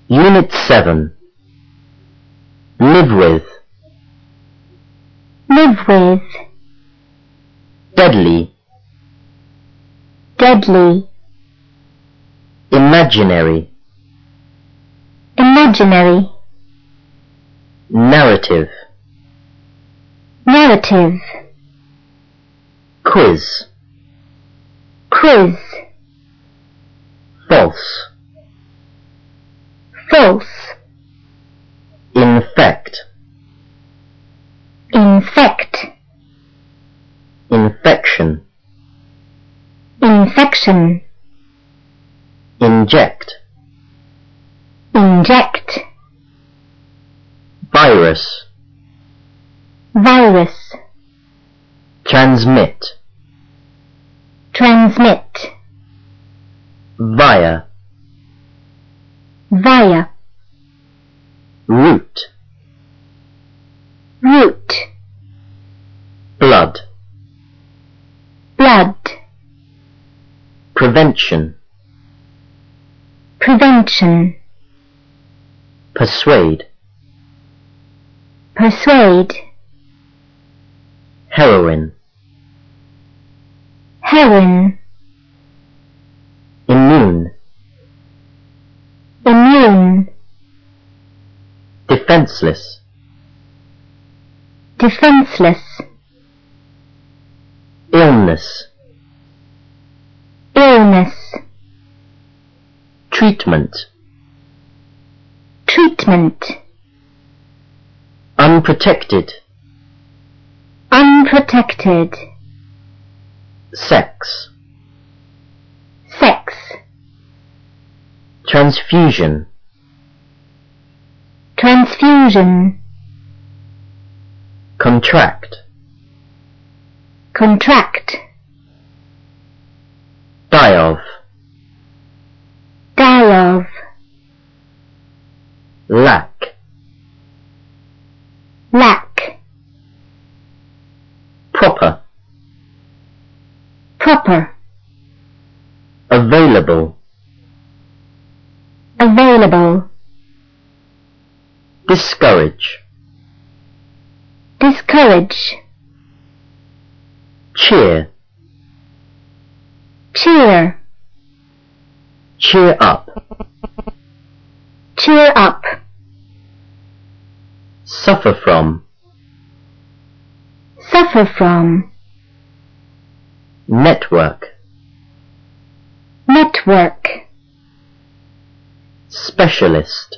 Unit 7. Live with. Live with. Deadly. Deadly. Imaginary. Imaginary. Narrative. Narrative. Quiz. Quiz. False. False. Infect. Infect. Infection. Infection. Inject. Inject. Virus. Virus. Transmit. Transmit. Via. Via. Root. Root. Blood. Blood. Prevention. Prevention. Persuade. Persuade. Heroin. Heroin. Immune. Immune. Defenseless. Defenseless. Illness. Illness. Treatment. Treatment. Unprotected. Unprotected. Sex. Sex. Transfusion. Transfusion. Contract. Contract. Die of. Die of. Lack. Lack. Proper. Proper. Available. Available. Discourage. Discourage. Cheer. Cheer. Cheer up. Cheer up. Suffer from. Suffer from. Network. Network. Specialist.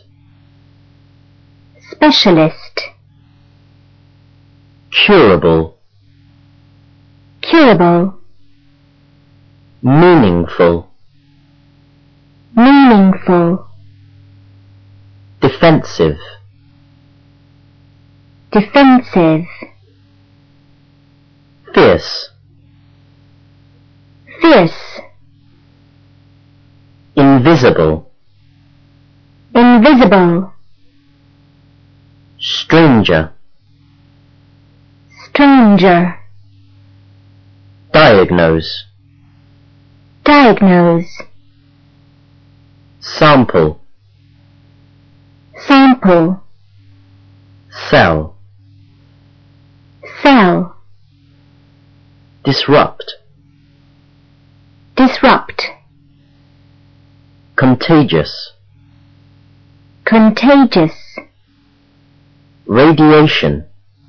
Specialist. Curable. Curable. Meaningful. Meaningful. Defensive. Defensive. Fierce. Fierce. Invisible. Invisible. Stranger. Stranger. Diagnose. Diagnose. Sample. Sample. Cell. Cell. Disrupt. Disrupt. Contagious. Contagious. Radiation.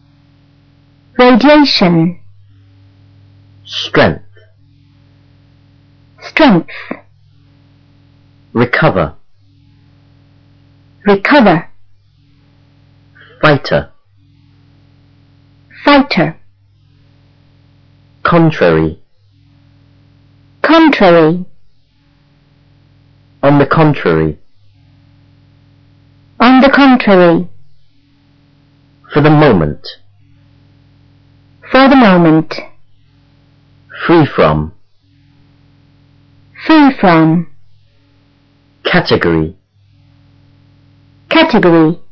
Radiation. Strength. Strength. Recover. Recover. Fighter. Fighter. Contrary. Contrary. On the contrary. On the contrary. For the moment. For the moment. Free from. Free from. Category. Category.